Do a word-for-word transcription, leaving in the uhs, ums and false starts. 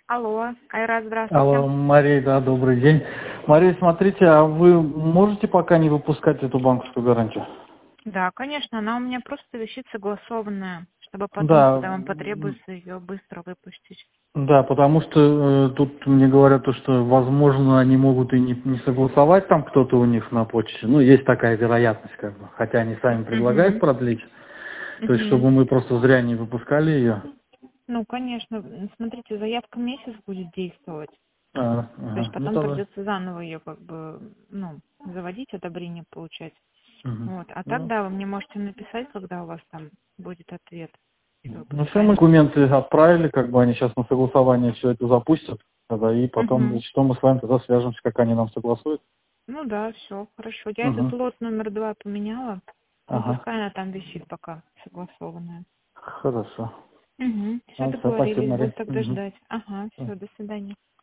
Алло, Айрат, Алло, здравствуйте. Мария, да, добрый день. Мария, смотрите, а вы можете пока не выпускать эту банковскую гарантию? Да, конечно, она у меня просто висит согласованная, чтобы потом, Да, когда вам потребуется, ее быстро выпустить. да, потому что э, тут мне говорят, то, что, возможно, они могут и не, не согласовать там кто-то у них на почте. Ну, есть такая вероятность, как бы. Хотя они сами предлагают Угу. продлить. То есть, Угу. чтобы мы просто зря не выпускали ее. Ну, конечно, м, смотрите, заявка месяц будет действовать. А, То есть ага. Ну, потом тогда. придется заново ее как бы, ну, заводить, одобрение получать. Мгм. Вот. А Ну, тогда вы мне можете написать, когда у вас там будет ответ и Ну все, мы выпускать. документы отправили, как бы они сейчас на согласование все это запустят, тогда и потом, Угу. значит, что мы с вами тогда свяжемся, как они нам согласуют. Ну да, все, хорошо. Я этот Угу. лот номер два поменяла. Ну, Ага. пускай она там висит пока согласованная. Хорошо. Угу. Все Ну, все, спасибо, договорились, буду Мария. тогда Угу. ждать. Ага, все, до свидания.